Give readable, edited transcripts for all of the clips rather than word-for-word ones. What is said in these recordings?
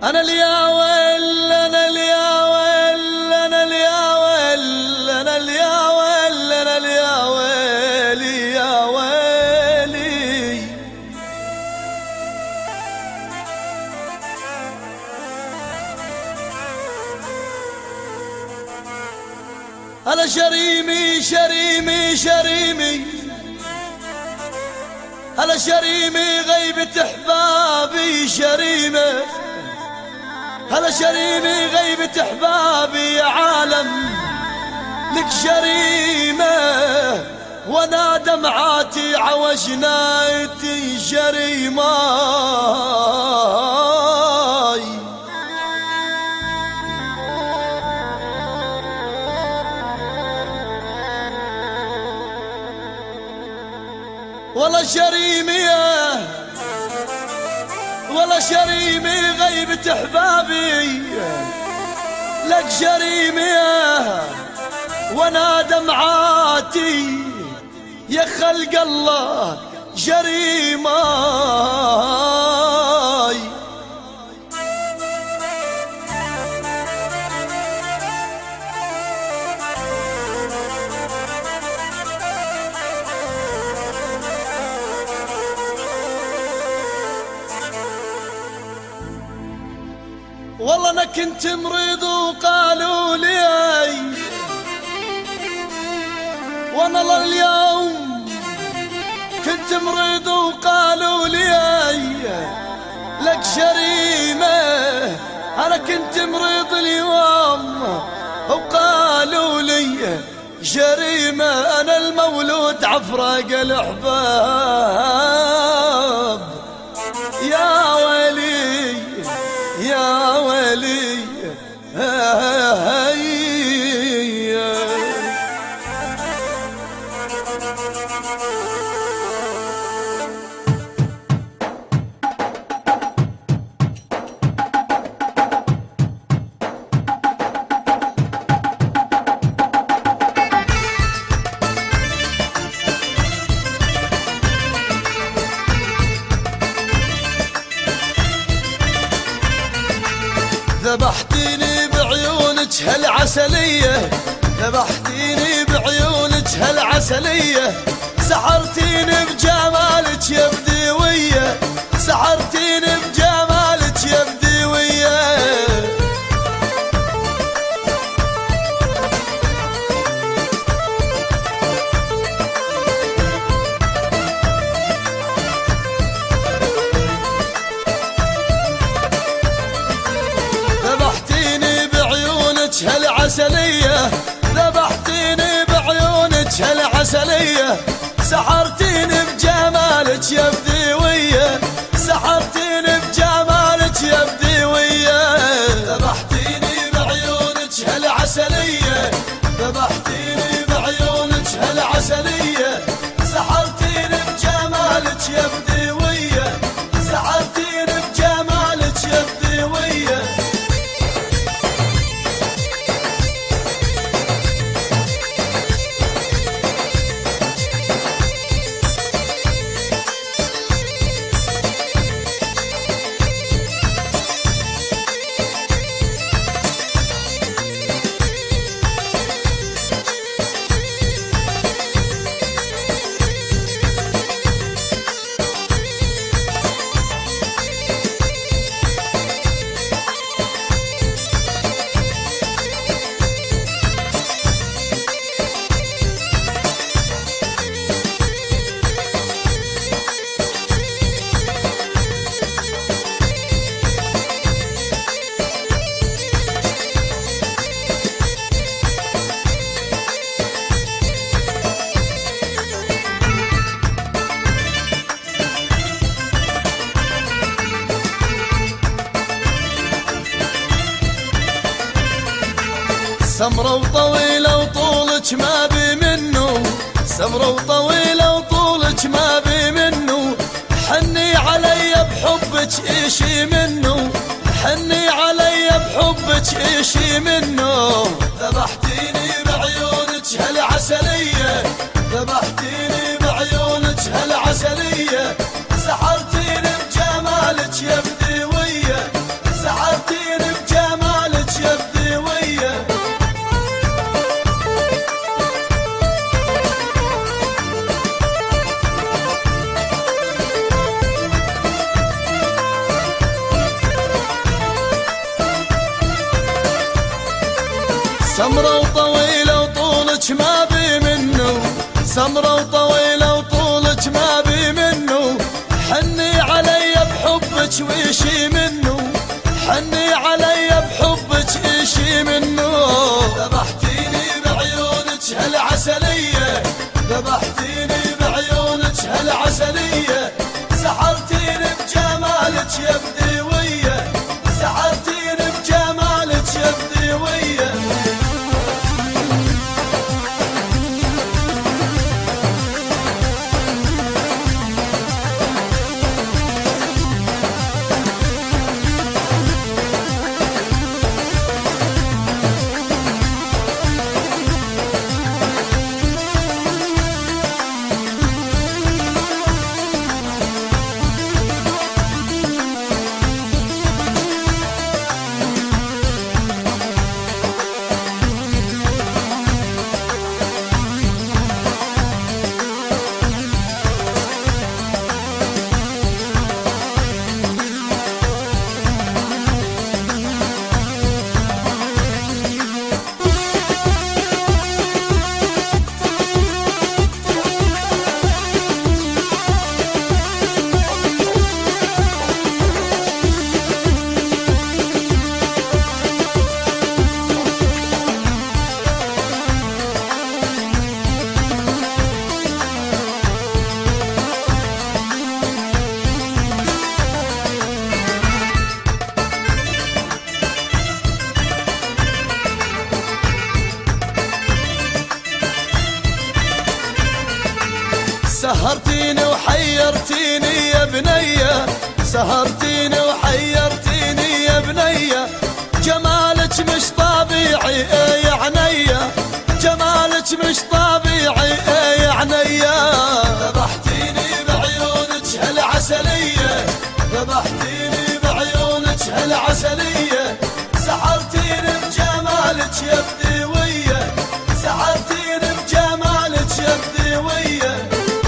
أنا اليا ويل أنا اليا ويل أنا اليا ويل أنا اليا ويل أنا اليا ويلي يا ويلي. أنا شريمي شريمي شريمي أنا شريمي غيبة أحبابي شريمة. أنا شريمي غيبة أحبابي يا عالم لك شريمة، وانا دمعاتي عوج نايتي شريمة. والله شريمي والله شريمي غيبة أحبابي لك شريمي، وانا دمعاتي يا خلق الله جريمة. والله انا كنت مريض وقالوا لي، وانا لليوم كنت مريض وقالوا لي لك شريمة. انا كنت مريض اليوم وقالوا لي جريمة. انا المولود عفرق الاحباب يا ويلي يا ويلي. ذبحتيني بعيونك هالعسلية، ذبحتيني بعيونك هالعسلية، سحرتيني بجمالك يا بديوية، سحرتيني بجمالك يا بديوية. هالعسلية ذبحتيني بعيونك هالعسلية، سحرتيني بجمالك يا بديوية، سحرتيني بجمالك يا بديوية. ذبحتيني بعيونك هالعسلية، ذبحتيني بعيونك هالعسلية، سحرتيني بجمالك يا بديوية، سحرتيني بجمالك يا بديوية. سمرة وطويلة وطولك ما بي منه، سمرة وطويلة وطولك ما بي منه، حني علي بحبك ايشي منه، حني علي بحبك ايشي منه. ذبحتيني بعيونك هالعسلية، ذبحتيني بعيونك هالعسلية، سحرتيني بجمالك يا بديوية، سحرتيني سمرة وطويلة وطولك ما بي منه، حني علي بحبك ويشي منه، حني علي بحبك ايشي منه. ذبحتيني بعيونك هالعسلية، ذبحتيني بعيونك هالعسلية، سحرتيني بجمالك يا بديوية، سحرتيني بجمالك يا بديوية. سهرتيني وحيرتيني يا بنية، سهرتيني وحيرتيني يا بنية، جمالك مش طبيعي يا عنيا، جمالك مش طبيعي يا عنيا. ذبحتيني بعيونك هالعسلية، ذبحتيني بعيونك هالعسلية، سحرتيني بجمالك يا بديوية، سحرتيني بجمالك يا بديوية.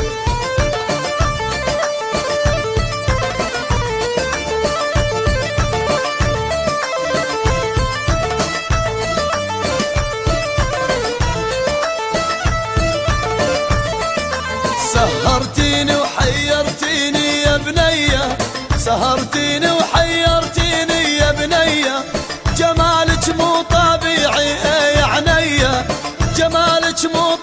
سهرتيني وحيرتيني يا بنية، سهرتيني وحيرتيني يا بنية، جمالك مو طبيعي يا عنيا، جمالك مو